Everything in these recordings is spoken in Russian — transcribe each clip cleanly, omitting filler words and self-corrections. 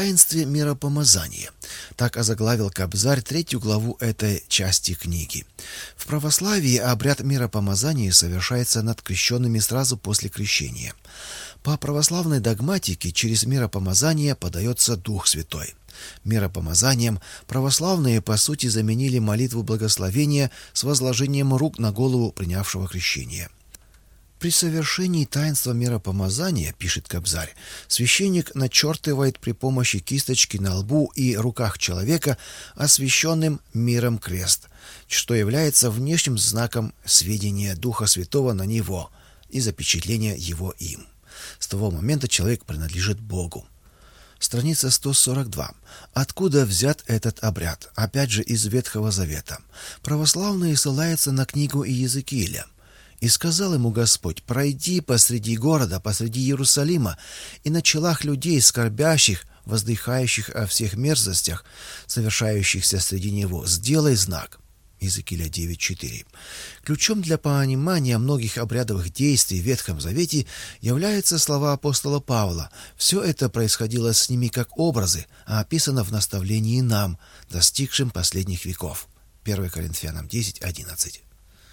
таинстве миропомазания. Так озаглавил Кобзарь 3 главу этой части книги. В православии обряд миропомазания совершается над крещенными сразу после крещения. По православной догматике через миропомазание подается Дух Святой. Миропомазанием православные по сути заменили молитву благословения с возложением рук на голову принявшего крещение. При совершении таинства миропомазания, пишет Кобзарь, священник начертывает при помощи кисточки на лбу и руках человека освященным миром крест, что является внешним знаком сведения Духа Святого на него и запечатления его им. С того момента человек принадлежит Богу. Страница 142. Откуда взят этот обряд? Опять же из Ветхого Завета. Православные ссылаются на книгу Иезекииля. «И сказал ему Господь: пройди посреди города, посреди Иерусалима, и на челах людей, скорбящих, воздыхающих о всех мерзостях, совершающихся среди него, сделай знак». Иезекииля 9:4. Ключом для понимания многих обрядовых действий в Ветхом Завете являются слова апостола Павла. Все это происходило с ними как образы, а описано в наставлении нам, достигшим последних веков. 1 Коринфянам 10:11.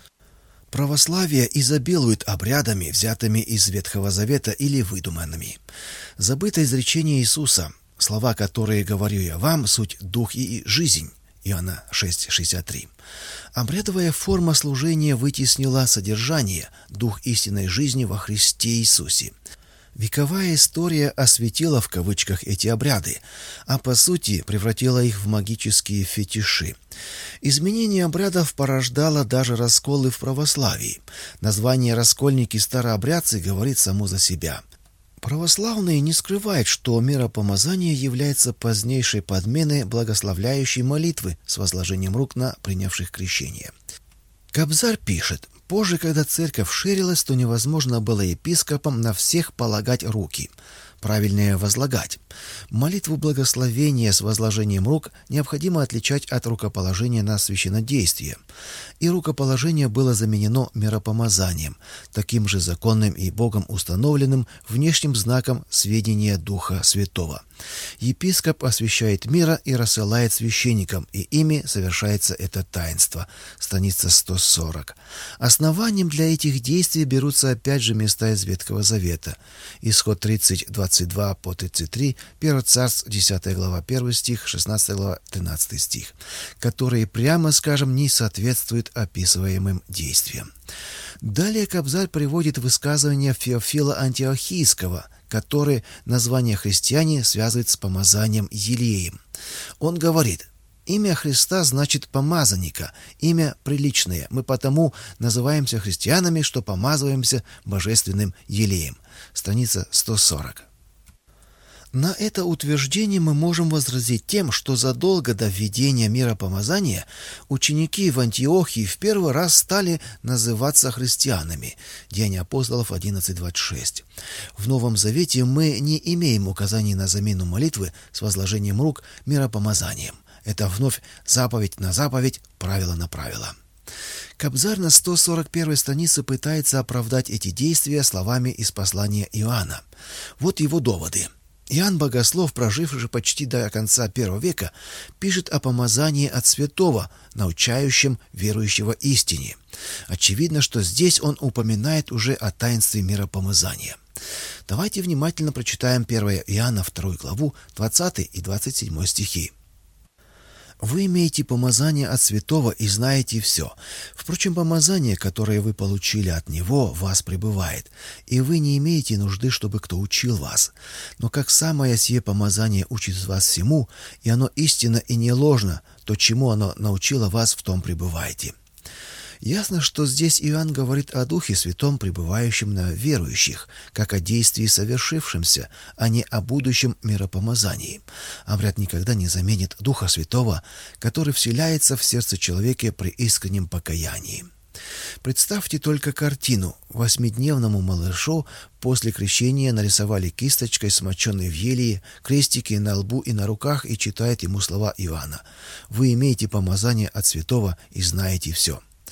Православие изобилует обрядами, взятыми из Ветхого Завета или выдуманными. Забыто изречение Иисуса: «Слова, которые говорю я вам, суть дух и жизнь». Иоанна 6:63. Обрядовая форма служения вытеснила содержание, дух истинной жизни во Христе Иисусе. Вековая история «осветила» в кавычках эти обряды, а по сути превратила их в магические фетиши. Изменение обрядов порождало даже расколы в православии. Название «раскольники-старообрядцы» говорит само за себя. Православные не скрывают, что миропомазание является позднейшей подменой благословляющей молитвы с возложением рук на принявших крещение. Кобзарь пишет: позже, когда церковь ширилась, то невозможно было епископам на всех полагать руки. Правильнее возлагать. Молитву благословения с возложением рук необходимо отличать от рукоположения на священнодействие. И рукоположение было заменено миропомазанием, таким же законным и Богом установленным внешним знаком сведения Духа Святого. Епископ освящает мира и рассылает священникам, и ими совершается это таинство. Страница 140. Основанием для этих действий берутся опять же места из Ветхого Завета. Исход 30:22 по 33, 1 Царств 10 глава 1 стих, 16 глава 13 стих, которые, прямо скажем, не соответствуют описываемым действиям. Далее Кобзарь приводит высказывание Феофила Антиохийского, который название христиане связывает с помазанием елеем. Он говорит: «Имя Христа значит помазанника, имя приличное. Мы потому называемся христианами, что помазываемся божественным елеем». Страница 140. На это утверждение мы можем возразить тем, что задолго до введения миропомазания ученики в Антиохии в первый раз стали называться христианами. Деяния апостолов 11:26. В Новом Завете мы не имеем указаний на замену молитвы с возложением рук миропомазанием. Это вновь заповедь на заповедь, правило на правило. Кобзарь на 141 странице пытается оправдать эти действия словами из послания Иоанна. Вот его доводы. Иоанн Богослов, проживший почти до конца I века, пишет о помазании от святого, научающем верующего истине. Очевидно, что здесь он упоминает уже о таинстве миропомазания. Давайте внимательно прочитаем 1 Иоанна 2 главу 20 и 27 стихи. «Вы имеете помазание от святого и знаете все. Впрочем, помазание, которое вы получили от него, в вас пребывает, и вы не имеете нужды, чтобы кто учил вас. Но как самое сие помазание учит вас всему, и оно истинно и не ложно, то, чему оно научило вас, в том пребывайте». Ясно, что здесь Иоанн говорит о Духе Святом, пребывающем на верующих, как о действии совершившемся, а не о будущем миропомазании. Обряд никогда не заменит Духа Святого, который вселяется в сердце человека при искреннем покаянии. Представьте только картину. 8-дневному малышу после крещения нарисовали кисточкой, смоченной в елее, крестики на лбу и на руках, и читает ему слова Иоанна: «Вы имеете помазание от святого и знаете все».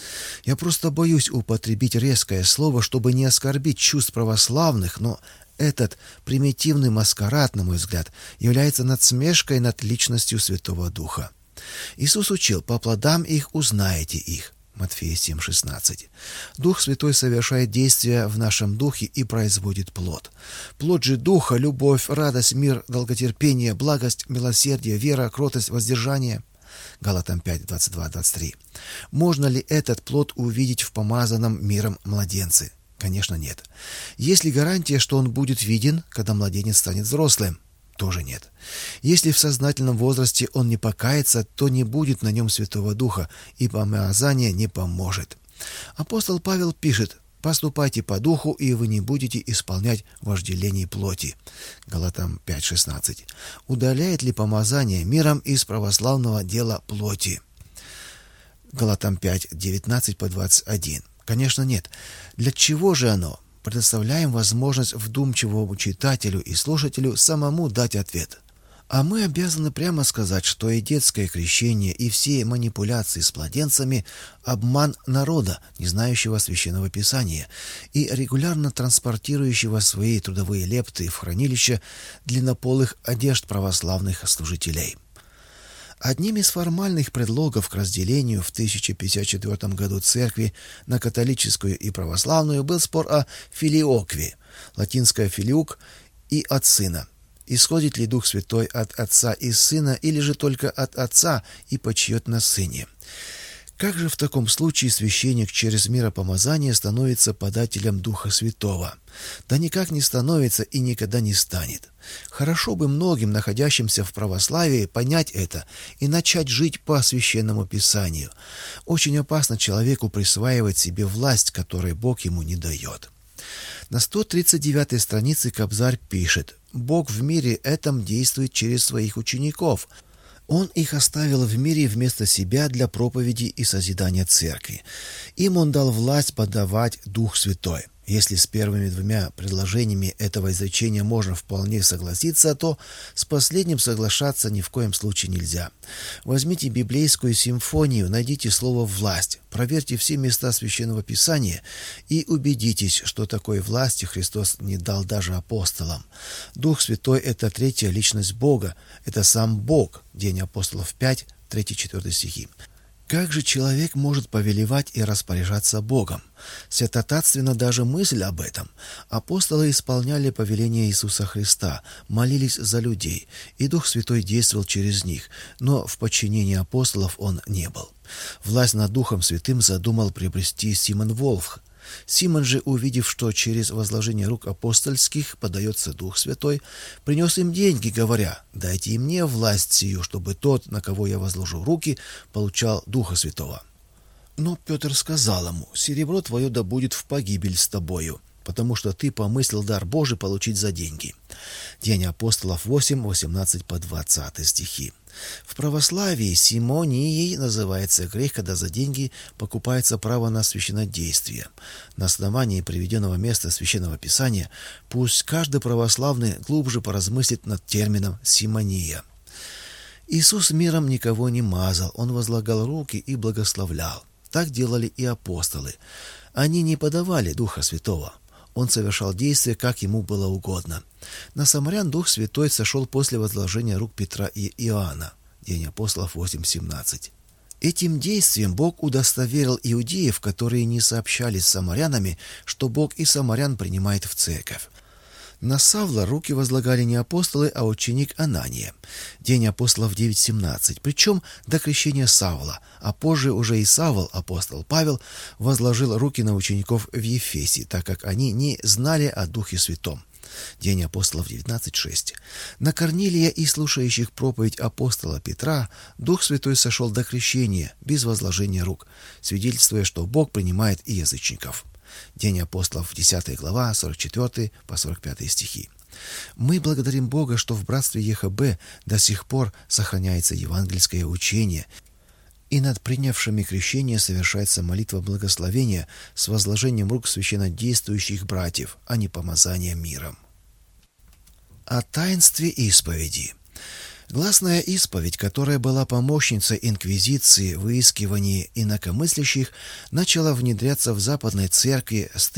Я просто боюсь употребить резкое слово, чтобы не оскорбить чувств православных, но этот примитивный маскарад, на мой взгляд, является надсмешкой над личностью Святого Духа. Иисус учил: «По плодам их узнаете их». Матфея 7:16. Дух Святой совершает действия в нашем духе и производит плод. Плод же Духа — любовь, радость, мир, долготерпение, благость, милосердие, вера, кротость, воздержание. Галатам 5:22-23. Можно ли этот плод увидеть в помазанном миром младенце? Конечно, нет. Есть ли гарантия, что он будет виден, когда младенец станет взрослым? Тоже нет. Если в сознательном возрасте он не покается, то не будет на нем Святого Духа, и помазание не поможет. Апостол Павел пишет: «Поступайте по духу, и вы не будете исполнять вожделений плоти». Галатам 5:16. Удаляет ли помазание миром из православного дела плоти? Галатам 5:19-21. Конечно, нет. Для чего же оно? Предоставляем возможность вдумчивому читателю и слушателю самому дать ответ. А мы обязаны прямо сказать, что и детское крещение, и все манипуляции с младенцами – обман народа, не знающего Священного Писания, и регулярно транспортирующего свои трудовые лепты в хранилище длиннополых одежд православных служителей. Одним из формальных предлогов к разделению в 1054 году церкви на католическую и православную был спор о филиокве, латинское «филиук», и от сына. Исходит ли Дух Святой от Отца и Сына, или же только от Отца и почиет на Сыне? Как же в таком случае священник через миропомазание становится подателем Духа Святого? Да никак не становится и никогда не станет. Хорошо бы многим, находящимся в православии, понять это и начать жить по Священному Писанию. Очень опасно человеку присваивать себе власть, которой Бог ему не дает. На 139-й странице Кобзарь пишет: «Бог в мире этом действует через своих учеников. Он их оставил в мире вместо себя для проповеди и созидания церкви. Им он дал власть подавать Дух Святой». Если с первыми двумя предложениями этого изречения можно вполне согласиться, то с последним соглашаться ни в коем случае нельзя. Возьмите библейскую симфонию, найдите слово «власть», проверьте все места Священного Писания и убедитесь, что такой власти Христос не дал даже апостолам. Дух Святой — это третья личность Бога, это сам Бог. Деяния апостолов 5, 3-4 стихи. Как же человек может повелевать и распоряжаться Богом? Святотатственна даже мысль об этом. Апостолы исполняли повеление Иисуса Христа, молились за людей, и Дух Святой действовал через них, но в подчинении апостолов он не был. Власть над Духом Святым задумал приобрести Симон Волх. Симон же, увидев, что через возложение рук апостольских подается Дух Святой, принес им деньги, говоря: «Дайте и мне власть сию, чтобы тот, на кого я возложу руки, получал Духа Святого». Но Петр сказал ему: «Серебро твое да будет в погибель с тобою, потому что ты помыслил дар Божий получить за деньги». Деяния апостолов 8, 18-20 стихи. В православии симонией называется грех, когда за деньги покупается право на священнодействие. На основании приведенного места Священного Писания пусть каждый православный глубже поразмыслит над термином «симония». Иисус миром никого не мазал, Он возлагал руки и благословлял. Так делали и апостолы. Они не подавали Духа Святого. Он совершал действия, как ему было угодно. На самарян Дух Святой сошел после возложения рук Петра и Иоанна. Деяния апостолов 8:17. Этим действием Бог удостоверил иудеев, которые не сообщали с самарянами, что Бог и самарян принимает в церковь. На Савла руки возлагали не апостолы, а ученик Анания. Деяния апостолов 9:17. Причем до крещения Савла, а позже уже и Савл, апостол Павел, возложил руки на учеников в Ефесе, так как они не знали о Духе Святом. Деяния апостолов 19:6. На Корнилия и слушающих проповедь апостола Петра Дух Святой сошел до крещения, без возложения рук, свидетельствуя, что Бог принимает и язычников. Деяния апостолов 10 глава, 44-45 стихи. Мы благодарим Бога, что в братстве ЕХБ до сих пор сохраняется евангельское учение, и над принявшими крещение совершается молитва благословения с возложением рук священнодействующих братьев, а не помазание миром. О таинстве исповеди. Гласная исповедь, которая была помощницей инквизиции в выискивании инакомыслящих, начала внедряться в Западной Церкви с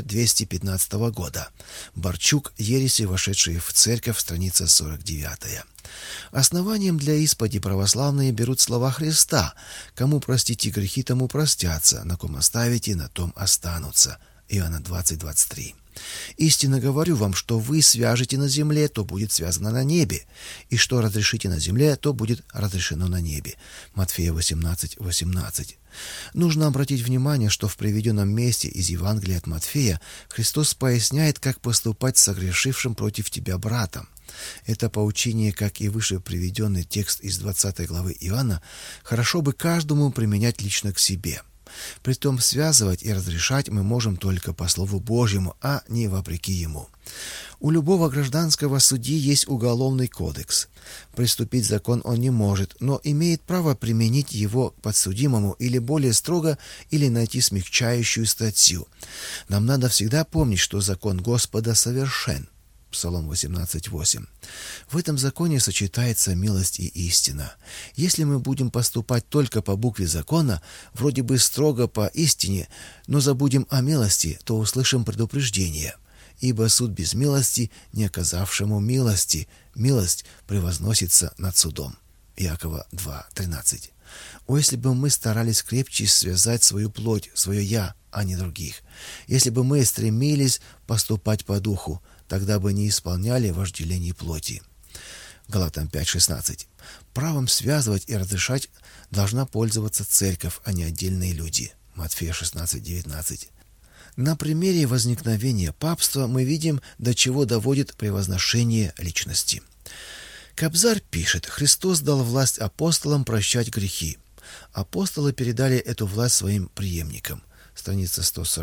1215 года. Борчук «Ереси, вошедшие в Церковь», страница 49. Основанием для исповеди православные берут слова Христа: «Кому простите грехи, тому простятся, на ком оставите, на том останутся». Иоанна 20:23. «Истинно говорю вам, что вы свяжете на земле, то будет связано на небе, и что разрешите на земле, то будет разрешено на небе». Матфея 18:18. Нужно обратить внимание, что в приведенном месте из Евангелия от Матфея Христос поясняет, как поступать с согрешившим против тебя братом. Это поучение, как и выше приведенный текст из 20 главы Иоанна, хорошо бы каждому применять лично к себе. Притом связывать и разрешать мы можем только по Слову Божьему, а не вопреки ему. У любого гражданского судьи есть уголовный кодекс. Приступить закон он не может, но имеет право применить его к подсудимому или более строго, или найти смягчающую статью. Нам надо всегда помнить, что закон Господа совершен. Псалом 18:8. В этом законе сочетается милость и истина. Если мы будем поступать только по букве закона, вроде бы строго по истине, но забудем о милости, то услышим предупреждение: «Ибо суд без милости, не оказавшему милости, милость превозносится над судом». Иакова 2:13. О, если бы мы старались крепче связать свою плоть, свое «я», а не других. Если бы мы стремились поступать по духу, тогда бы не исполняли вожделений плоти. Галатам 5:16. Правом связывать и разрешать должна пользоваться церковь, а не отдельные люди. Матфея 16:19. На примере возникновения папства мы видим, до чего доводит превозношение личности. Кобзарь пишет: «Христос дал власть апостолам прощать грехи. Апостолы передали эту власть своим преемникам». Страница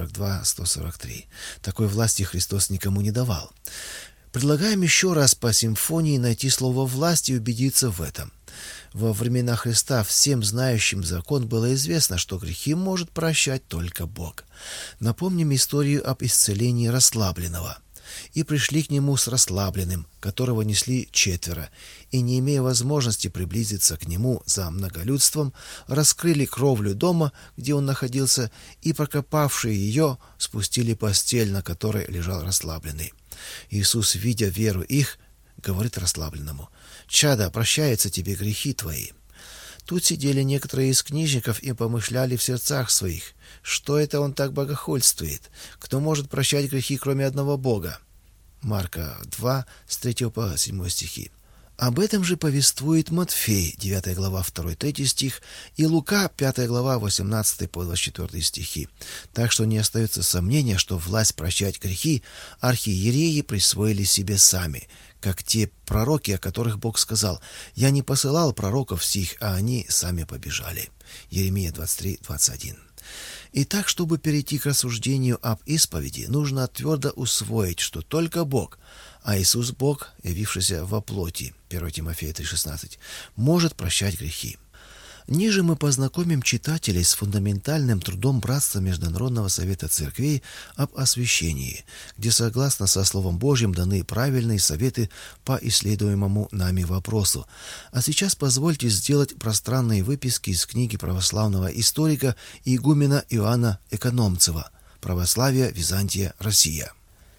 142-143. Такой власти Христос никому не давал. Предлагаем еще раз по симфонии найти слово «власть» и убедиться в этом. Во времена Христа всем знающим закон было известно, что грехи может прощать только Бог. Напомним историю об исцелении расслабленного. «И пришли к нему с расслабленным, которого несли 4, и, не имея возможности приблизиться к нему за многолюдством, раскрыли кровлю дома, где он находился, и, прокопавшие ее, спустили постель, на которой лежал расслабленный. Иисус, видя веру их, говорит расслабленному: «Чадо, прощаются тебе грехи твои». Тут сидели некоторые из книжников и помышляли в сердцах своих: что это он так богохульствует? Кто может прощать грехи, кроме одного Бога? Марка 2, с 3 по 7 стихи. Об этом же повествует Матфей, 9 глава, 2-3 стих, и Лука, 5 глава, 18 по 24 стихи. Так что не остается сомнения, что власть прощать грехи архиереи присвоили себе сами, как те пророки, о которых Бог сказал: «Я не посылал пророков сих, а они сами побежали». Иеремия 23:21. Итак, чтобы перейти к рассуждению об исповеди, нужно твердо усвоить, что только Бог, а Иисус Бог, явившийся во плоти, 1 Тимофея 3:16, может прощать грехи. Ниже мы познакомим читателей с фундаментальным трудом Братства Международного Совета Церквей об освящении, где согласно со Словом Божьим даны правильные советы по исследуемому нами вопросу. А сейчас позвольте сделать пространные выписки из книги православного историка и игумена Иоанна Экономцева «Православие, Византия, Россия».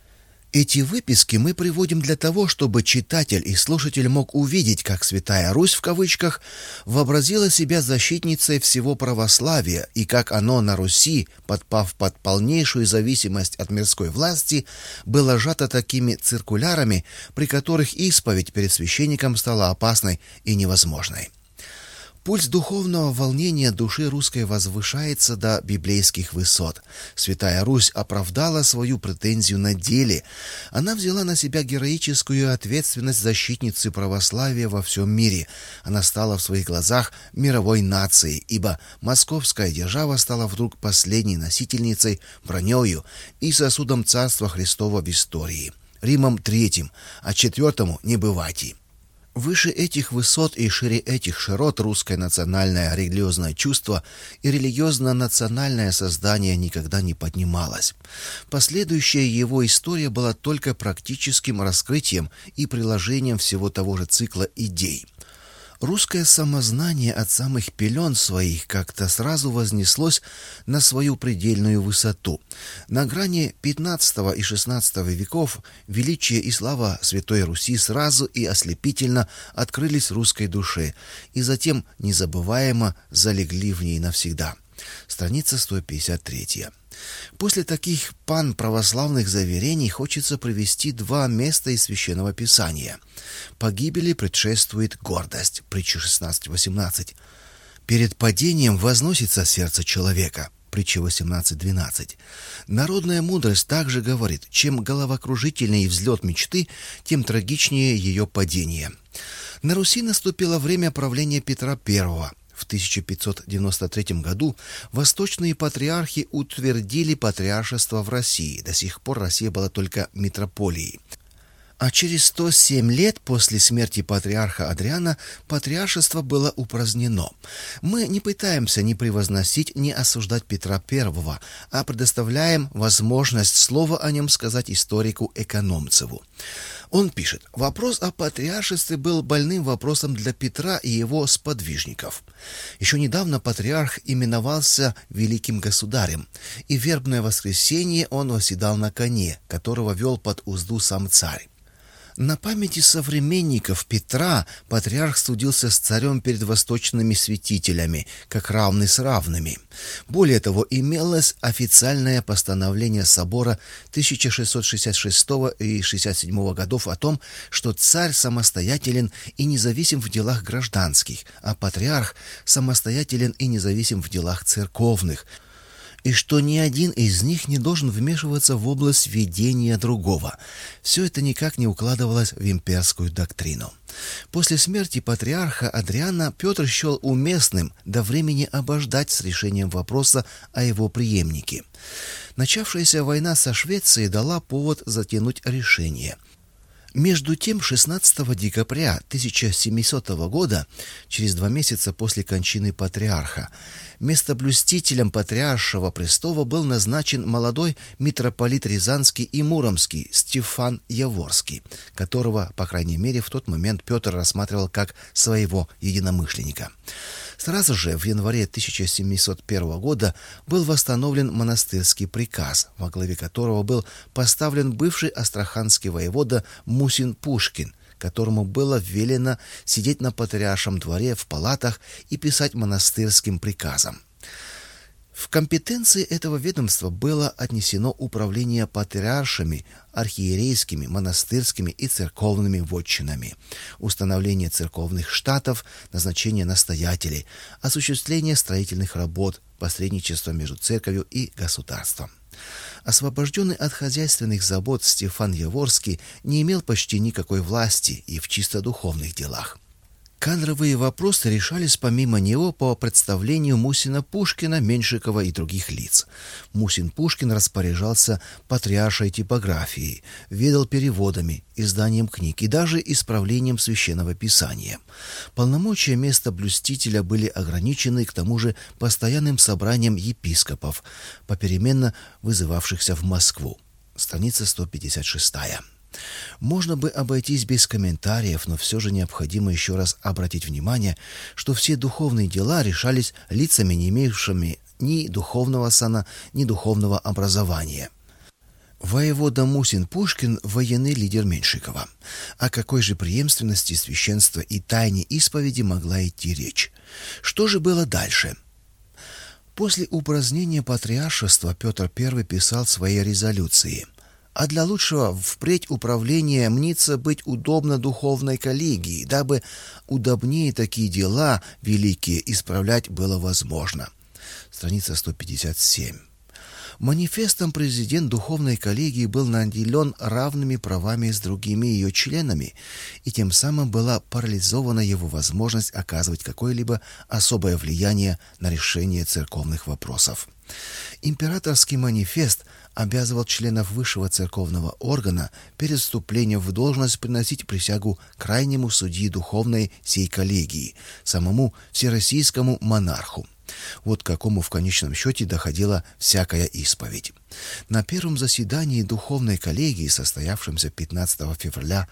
Эти выписки мы приводим для того, чтобы читатель и слушатель мог увидеть, как Святая Русь в кавычках вообразила себя защитницей всего православия и как оно на Руси, подпав под полнейшую зависимость от мирской власти, было сжато такими циркулярами, при которых исповедь перед священником стала опасной и невозможной. Пульс духовного волнения души русской возвышается до библейских высот. Святая Русь оправдала свою претензию на деле. Она взяла на себя героическую ответственность защитницы православия во всем мире. Она стала в своих глазах мировой нацией, ибо московская держава стала вдруг последней носительницей, бронёю и сосудом Царства Христова в истории. Римом III, а IV не бывати. Выше этих высот и шире этих широт русское национальное религиозное чувство и религиозно-национальное создание никогда не поднималось. Последующая его история была только практическим раскрытием и приложением всего того же цикла идей. Русское самознание от самых пелен своих как-то сразу вознеслось на свою предельную высоту. На грани XV и XVI веков величие и слава Святой Руси сразу и ослепительно открылись русской душе, и затем незабываемо залегли в ней навсегда. Страница 153. После таких панправославных заверений хочется привести два места из Священного Писания. Погибели предшествует гордость. Притча 16:18. Перед падением возносится сердце человека. Притча 18:12. Народная мудрость также говорит: чем головокружительнее взлет мечты, тем трагичнее ее падение. На Руси наступило время правления Петра I. В 1593 году восточные патриархи утвердили патриаршество в России. До сих пор Россия была только метрополией. А через 107 лет после смерти патриарха Адриана патриаршество было упразднено. Мы не пытаемся ни превозносить, ни осуждать Петра I, а предоставляем возможность слова о нем сказать историку Экономцеву. Он пишет: вопрос о патриаршестве был больным вопросом для Петра и его сподвижников. Еще недавно патриарх именовался великим государем, и в вербное воскресенье он восседал на коне, которого вел под узду сам царь. На памяти современников Петра патриарх судился с царем перед восточными святителями, как равный с равными. Более того, имелось официальное постановление собора 1666 и 67 годов о том, что царь самостоятелен и независим в делах гражданских, а патриарх самостоятелен и независим в делах церковных, и что ни один из них не должен вмешиваться в область ведения другого. Все это никак не укладывалось в имперскую доктрину. После смерти патриарха Адриана Петр счел уместным до времени обождать с решением вопроса о его преемнике. Начавшаяся война со Швецией дала повод затянуть решение. Между тем, 16 декабря 1700 года, через 2 месяца после кончины патриарха, местоблюстителем патриаршего престола был назначен молодой митрополит Рязанский и Муромский Стефан Яворский, которого, по крайней мере, в тот момент Петр рассматривал как своего единомышленника. Сразу же в январе 1701 года был восстановлен монастырский приказ, во главе которого был поставлен бывший астраханский воевода Мусин Пушкин, которому было велено сидеть на патриаршем дворе в палатах и писать монастырским приказом. В компетенции этого ведомства было отнесено управление патриаршими, архиерейскими, монастырскими и церковными вотчинами, установление церковных штатов, назначение настоятелей, осуществление строительных работ, посредничество между церковью и государством. Освобожденный от хозяйственных забот Стефан Яворский не имел почти никакой власти и в чисто духовных делах. Кадровые вопросы решались помимо него по представлению Мусина Пушкина, Меньшикова и других лиц. Мусин Пушкин распоряжался патриаршей типографией, ведал переводами, изданием книг и даже исправлением священного писания. Полномочия местоблюстителя были ограничены к тому же постоянным собранием епископов, попеременно вызывавшихся в Москву. Страница 156. Можно бы обойтись без комментариев, но все же необходимо еще раз обратить внимание, что все духовные дела решались лицами, не имевшими ни духовного сана, ни духовного образования. Воевода Мусин Пушкин – военный лидер Меньшикова. О какой же преемственности священства и тайне исповеди могла идти речь? Что же было дальше? После упразднения патриаршества Петр I писал свои резолюции. А для лучшего впредь управления мнится быть удобно духовной коллегии, дабы удобнее такие дела великие исправлять было возможно. Страница 157. Манифестом президент духовной коллегии был наделен равными правами с другими ее членами, и тем самым была парализована его возможность оказывать какое-либо особое влияние на решение церковных вопросов. Императорский манифест обязывал членов высшего церковного органа перед вступлением в должность приносить присягу крайнему судьи духовной сей коллегии, самому всероссийскому монарху. Вот к какому в конечном счете доходила всякая исповедь. На первом заседании духовной коллегии, состоявшемся 15 февраля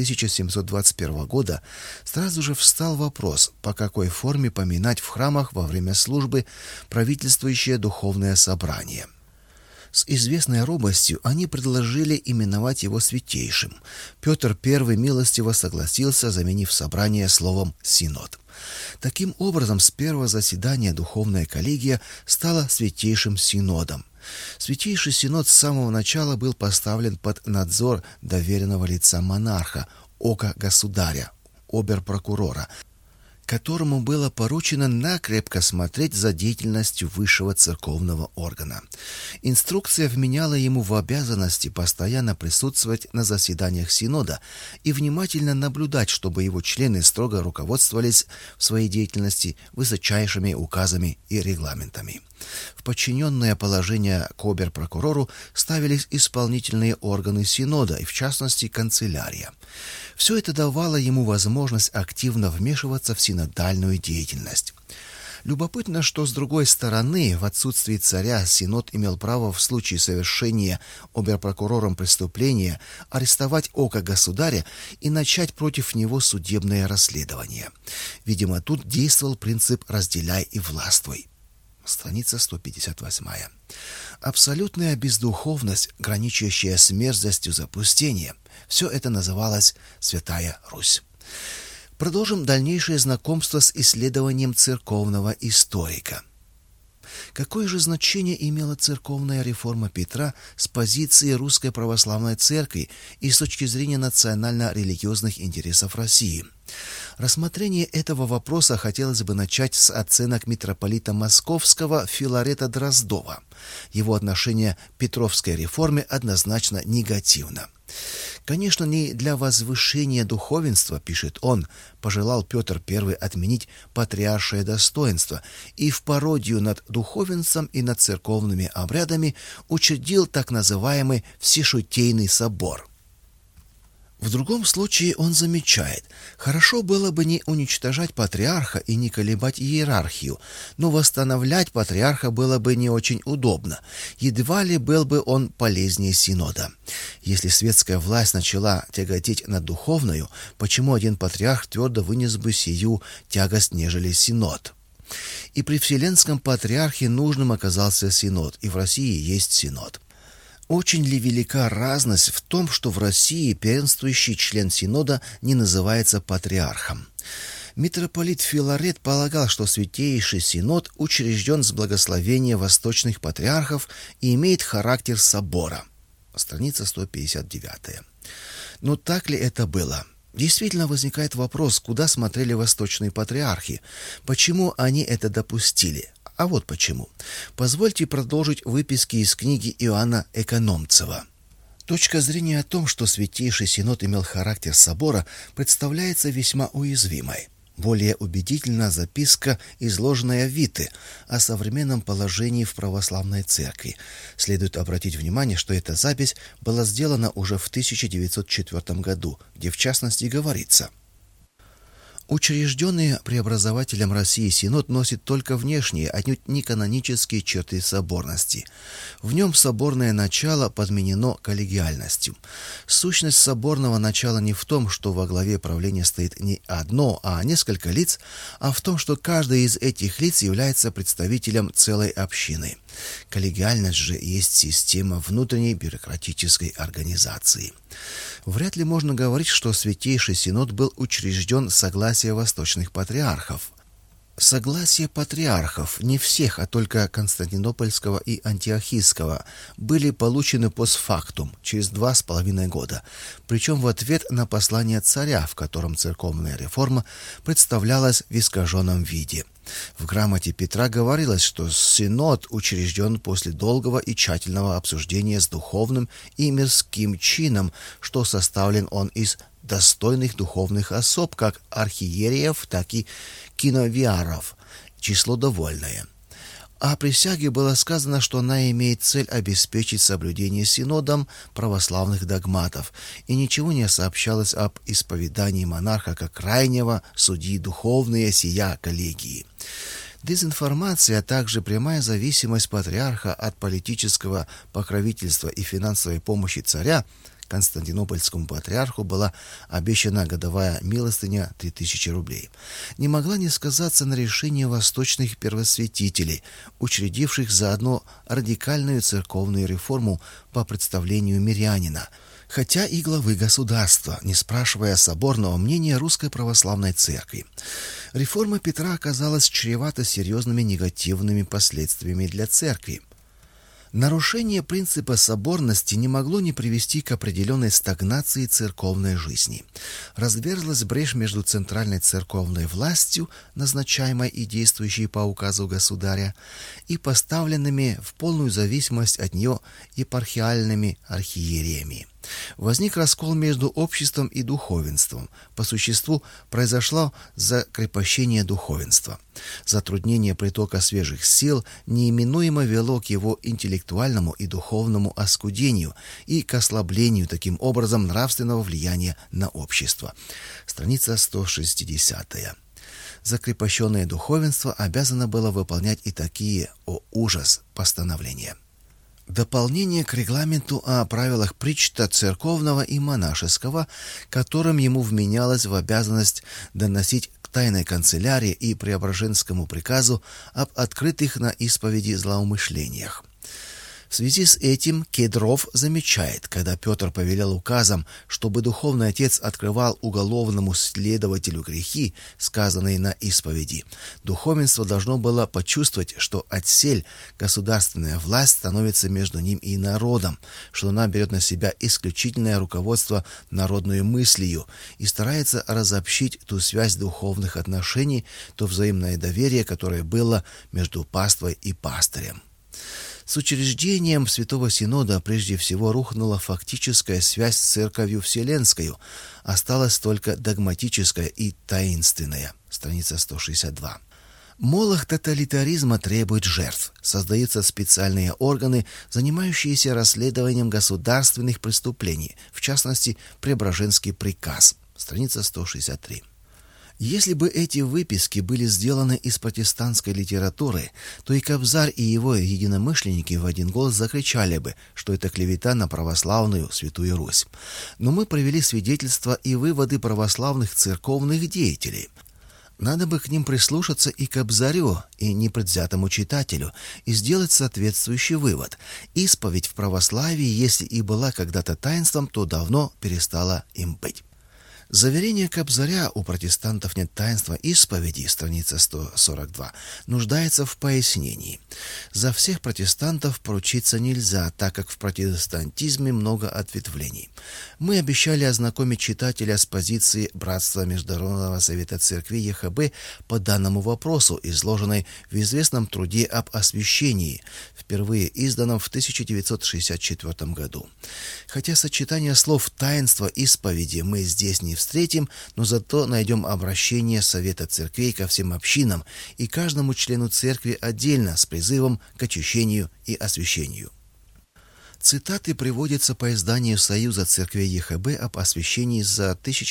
1721 года, сразу же встал вопрос, по какой форме поминать в храмах во время службы правительствующее духовное собрание. С известной робостью они предложили именовать его святейшим. Петр I милостиво согласился, заменив собрание словом «синод». Таким образом, с первого заседания духовная коллегия стала Святейшим Синодом. Святейший Синод с самого начала был поставлен под надзор доверенного лица монарха, ока государя, обер-прокурора, которому было поручено накрепко смотреть за деятельностью высшего церковного органа. Инструкция вменяла ему в обязанности постоянно присутствовать на заседаниях Синода и внимательно наблюдать, чтобы его члены строго руководствовались в своей деятельности высочайшими указами и регламентами. В подчиненное положение к обер-прокурору ставились исполнительные органы Синода, и в частности канцелярия. Все это давало ему возможность активно вмешиваться в синодальную деятельность. Любопытно, что, с другой стороны, в отсутствии царя Синод имел право в случае совершения обер-прокурором преступления арестовать око государя и начать против него судебное расследование. Видимо, тут действовал принцип «разделяй и властвуй». Страница 158. Абсолютная бездуховность, граничащая с мерзостью запустения — все это называлось Святая Русь. Продолжим дальнейшее знакомство с исследованием церковного историка. Какое же значение имела церковная реформа Петра с позиции Русской Православной Церкви и с точки зрения национально-религиозных интересов России? Рассмотрение этого вопроса хотелось бы начать с оценок митрополита Московского Филарета Дроздова. Его отношение к Петровской реформе однозначно негативно. Конечно, не для возвышения духовенства, пишет он, пожелал Петр I отменить патриаршее достоинство и в пародию над духовенством и над церковными обрядами учредил так называемый Всешутейный собор. В другом случае он замечает: хорошо было бы не уничтожать патриарха и не колебать иерархию, но восстановлять патриарха было бы не очень удобно. Едва ли был бы он полезнее Синода. Если светская власть начала тяготеть над духовною, почему один патриарх твердо вынес бы сию тягость, нежели Синод? И при Вселенском патриархе нужным оказался Синод, и в России есть Синод. Очень ли велика разность в том, что в России первенствующий член Синода не называется патриархом? Митрополит Филарет полагал, что Святейший Синод учрежден с благословения восточных патриархов и имеет характер собора. Страница 159. Но так ли это было? Действительно возникает вопрос, куда смотрели восточные патриархи, почему они это допустили. А вот почему. Позвольте продолжить выписки из книги Иоанна Экономцева. Точка зрения о том, что Святейший Синод имел характер собора, представляется весьма уязвимой. Более убедительна записка, изложенная Витте, о современном положении в православной церкви. Следует обратить внимание, что эта запись была сделана уже в 1904 году, где в частности говорится: учрежденный преобразователем России Синод носит только внешние, отнюдь не канонические черты соборности. В нем соборное начало подменено коллегиальностью. Сущность соборного начала не в том, что во главе правления стоит не одно, а несколько лиц, а в том, что каждый из этих лиц является представителем целой общины. Коллегиальность же есть система внутренней бюрократической организации. Вряд ли можно говорить, что Святейший Синод был учрежден с согласия восточных патриархов. Согласие патриархов, не всех, а только Константинопольского и Антиохийского, были получены постфактум, через 2,5 года, причем в ответ на послание царя, в котором церковная реформа представлялась в искаженном виде. В грамоте Петра говорилось, что Синод учрежден после долгого и тщательного обсуждения с духовным и мирским чином, что составлен он из достойных духовных особ, как архиереев, так и киновиаров, число довольное. О присяге было сказано, что она имеет цель обеспечить соблюдение Синодом православных догматов, и ничего не сообщалось об исповедании монарха как крайнего судьи духовные сия коллегии. Дезинформация, а также прямая зависимость патриарха от политического покровительства и финансовой помощи царя. Константинопольскому патриарху была обещана годовая милостыня 3000 рублей. Не могла не сказаться на решении восточных первосвятителей, учредивших заодно радикальную церковную реформу по представлению мирянина, хотя и главы государства, не спрашивая соборного мнения Русской Православной Церкви. Реформа Петра оказалась чревата серьезными негативными последствиями для Церкви. Нарушение принципа соборности не могло не привести к определенной стагнации церковной жизни. Разверзлась брешь между центральной церковной властью, назначаемой и действующей по указу государя, и поставленными в полную зависимость от нее епархиальными архиереями. Возник раскол между обществом и духовенством. По существу произошло закрепощение духовенства. Затруднение притока свежих сил неименуемо вело к его интеллектуальному и духовному оскудению и к ослаблению таким образом нравственного влияния на общество. Страница 160. Закрепощенное духовенство обязано было выполнять и такие, о ужас, постановления. Дополнение к регламенту о правилах причта церковного и монашеского, которым ему вменялось в обязанность доносить к тайной канцелярии и Преображенскому приказу об открытых на исповеди злоумышлениях. В связи с этим Кедров замечает, когда Петр повелел указом, чтобы духовный отец открывал уголовному следователю грехи, сказанные на исповеди, духовенство должно было почувствовать, что отсель, государственная власть, становится между ним и народом, что она берет на себя исключительное руководство народной мыслью и старается разобщить ту связь духовных отношений, то взаимное доверие, которое было между паствой и пастырем. С учреждением Святого Синода прежде всего рухнула фактическая связь с Церковью Вселенскою, осталась только догматическая и таинственная. Страница 162. Молох тоталитаризма требует жертв. Создаются специальные органы, занимающиеся расследованием государственных преступлений, в частности, Преображенский приказ. Страница 163. Если бы эти выписки были сделаны из протестантской литературы, то и Кобзарь, и его единомышленники в один голос закричали бы, что это клевета на православную Святую Русь. Но мы привели свидетельства и выводы православных церковных деятелей. Надо бы к ним прислушаться и Кобзарю, и непредвзятому читателю, и сделать соответствующий вывод. Исповедь в православии, если и была когда-то таинством, то давно перестала им быть. Заверение Кобзаря «У протестантов нет таинства исповеди», страница 142, нуждается в пояснении. За всех протестантов поручиться нельзя, так как в протестантизме много ответвлений. Мы обещали ознакомить читателя с позицией Братства Международного Совета Церкви ЕХБ по данному вопросу, изложенной в известном труде об освящении, впервые изданном в 1964 году. Хотя сочетание слов «таинство исповеди» мы здесь не встретим, но зато найдем обращение Совета Церквей ко всем общинам и каждому члену Церкви отдельно с призывом к очищению и освящению. Цитаты приводятся по изданию Союза Церквей ЕХБ об освящении за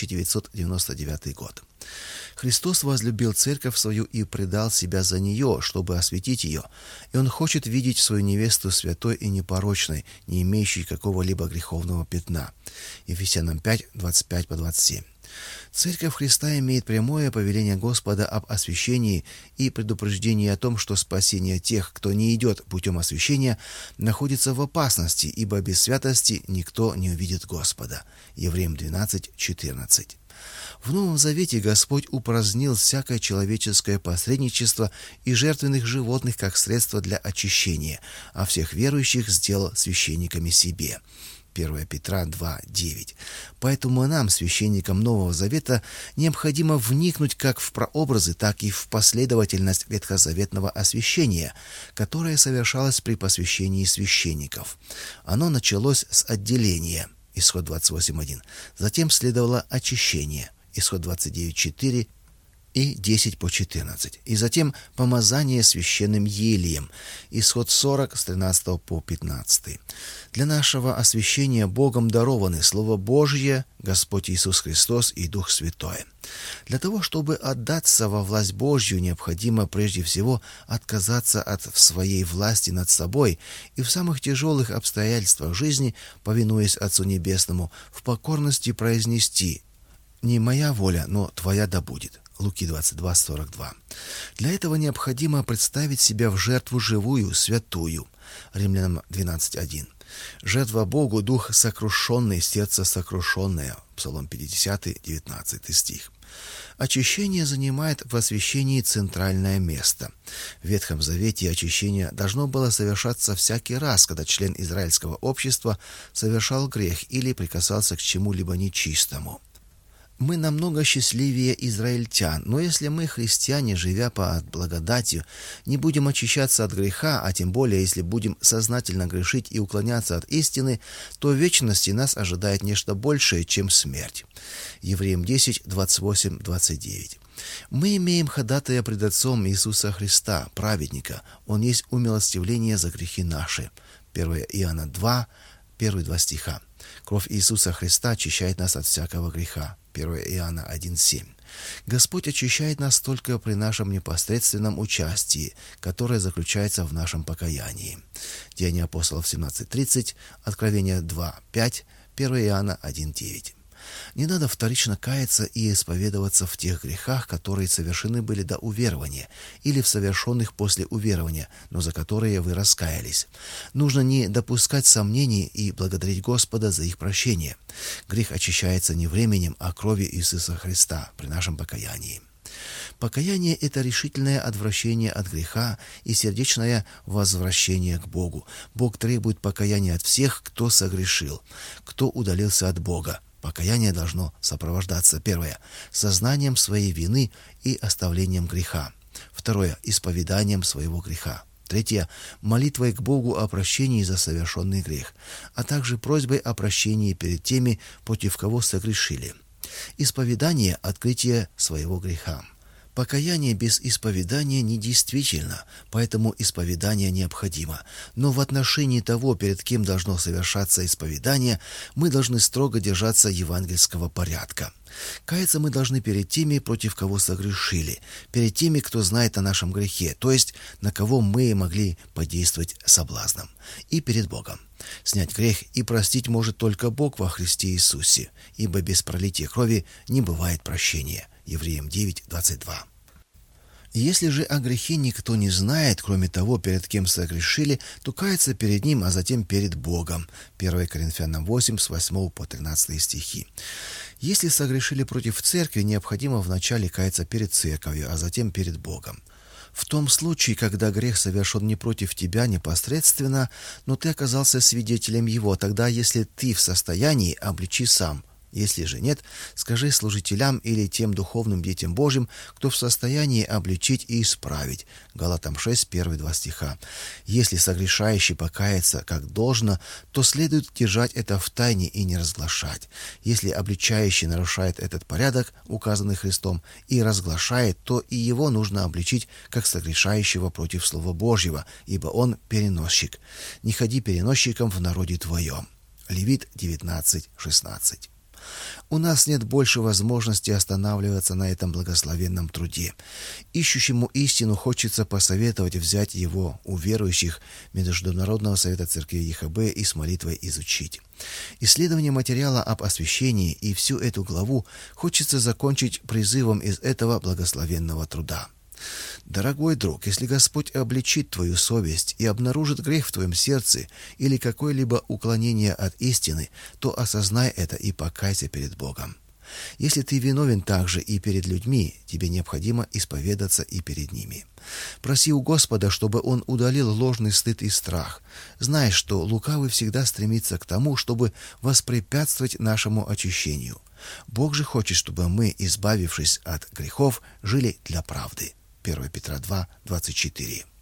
1999 год. Христос возлюбил церковь свою и предал себя за нее, чтобы осветить ее, и Он хочет видеть свою невесту святой и непорочной, не имеющей какого-либо греховного пятна. Ефесянам 5, 25-27. Церковь Христа имеет прямое повеление Господа об освящении и предупреждение о том, что спасение тех, кто не идет путем освящения, находится в опасности, ибо без святости никто не увидит Господа. Евреям 12, 14. В Новом Завете Господь упразднил всякое человеческое посредничество и жертвенных животных как средство для очищения, а всех верующих сделал священниками себе. 1 Петра 2:9. Поэтому нам, священникам Нового Завета, необходимо вникнуть как в прообразы, так и в последовательность ветхозаветного освящения, которое совершалось при посвящении священников. Оно началось с отделения, Исход 28:1. Затем следовало очищение, Исход 29:4. и 10-14. И затем помазание священным елеем. Исход 40 с 13 по 15. Для нашего освящения Богом дарованы Слово Божье, Господь Иисус Христос и Дух Святой. Для того, чтобы отдаться во власть Божью, необходимо прежде всего отказаться от своей власти над собой и в самых тяжелых обстоятельствах жизни, повинуясь Отцу Небесному, в покорности произнести: «Не моя воля, но Твоя да будет». Луки 22:42. Для этого необходимо представить себя в жертву живую, святую. Римлянам 12:1. Жертва Богу, дух сокрушенный, сердце сокрушенное. Псалом 50, 19 стих. Очищение занимает в освящении центральное место. В Ветхом Завете очищение должно было совершаться всякий раз, когда член израильского общества совершал грех или прикасался к чему-либо нечистому. Мы намного счастливее израильтян, но если мы, христиане, живя под благодатью, не будем очищаться от греха, а тем более, если будем сознательно грешить и уклоняться от истины, то в вечности нас ожидает нечто большее, чем смерть. Евреям 10, 28, 29. Мы имеем ходатая пред Отцом Иисуса Христа, праведника. Он есть умилостивление за грехи наши. 1 Иоанна 2, 1-2 стиха. Кровь Иисуса Христа очищает нас от всякого греха. 1 Иоанна 1:7. Господь очищает нас только при нашем непосредственном участии, которое заключается в нашем покаянии. Деяния апостолов 17:30, Откровение 2:5, 1 Иоанна 1:9. Не надо вторично каяться и исповедоваться в тех грехах, которые совершены были до уверования, или в совершенных после уверования, но за которые вы раскаялись. Нужно не допускать сомнений и благодарить Господа за их прощение. Грех очищается не временем, а кровью Иисуса Христа при нашем покаянии. Покаяние – это решительное отвращение от греха и сердечное возвращение к Богу. Бог требует покаяния от всех, кто согрешил, кто удалился от Бога. Покаяние должно сопровождаться: первое – сознанием своей вины и оставлением греха. Второе – исповеданием своего греха. Третье – молитвой к Богу о прощении за совершенный грех, а также просьбой о прощении перед теми, против кого согрешили. Исповедание – открытие своего греха. Покаяние без исповедания недействительно, поэтому исповедание необходимо. Но в отношении того, перед кем должно совершаться исповедание, мы должны строго держаться евангельского порядка. Каяться мы должны перед теми, против кого согрешили, перед теми, кто знает о нашем грехе, то есть на кого мы могли подействовать соблазном, и перед Богом. Снять грех и простить может только Бог во Христе Иисусе, ибо без пролития крови не бывает прощения. Евреям 9:22. Если же о грехе никто не знает, кроме того, перед кем согрешили, то каяться перед ним, а затем перед Богом. 1 Коринфянам 8, с 8 по 13 стихи. Если согрешили против церкви, необходимо вначале каяться перед церковью, а затем перед Богом. В том случае, когда грех совершен не против тебя непосредственно, но ты оказался свидетелем его, тогда, если ты в состоянии, обличи сам. Если же нет, скажи служителям или тем духовным детям Божьим, кто в состоянии обличить и исправить. Галатам 6, 1-2 стиха. Если согрешающий покается как должно, то следует держать это в тайне и не разглашать. Если обличающий нарушает этот порядок, указанный Христом, и разглашает, то и его нужно обличить как согрешающего против Слова Божьего, ибо он переносчик. Не ходи переносчиком в народе твоем. Левит 19:16. У нас нет больше возможности останавливаться на этом благословенном труде. Ищущему истину хочется посоветовать взять его у верующих Международного совета церквей ЕХБ и с молитвой изучить. Исследование материала об освящении и всю эту главу хочется закончить призывом из этого благословенного труда. Дорогой друг, если Господь обличит твою совесть и обнаружит грех в твоем сердце или какое-либо уклонение от истины, то осознай это и покайся перед Богом. Если ты виновен также и перед людьми, тебе необходимо исповедаться и перед ними. Проси у Господа, чтобы Он удалил ложный стыд и страх. Знай, что лукавый всегда стремится к тому, чтобы воспрепятствовать нашему очищению. Бог же хочет, чтобы мы, избавившись от грехов, жили для правды. 1 Петра 2, 24.